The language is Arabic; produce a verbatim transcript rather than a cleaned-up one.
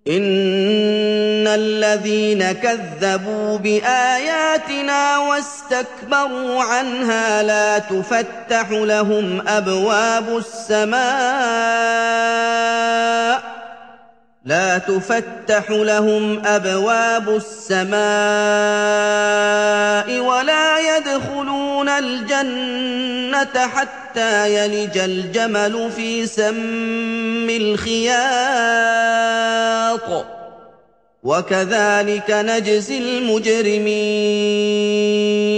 إِنَّ الَّذِينَ كَذَّبُوا بِآيَاتِنَا وَاسْتَكْبَرُوا عَنْهَا لَا تُفَتَّحُ لَهُمْ أَبْوَابُ السَّمَاءِ لا تفتح لهم أبواب السماء ولا يدخلون الجنة حتى يلج الجمل في سم الخياط وكذلك نجزي المجرمين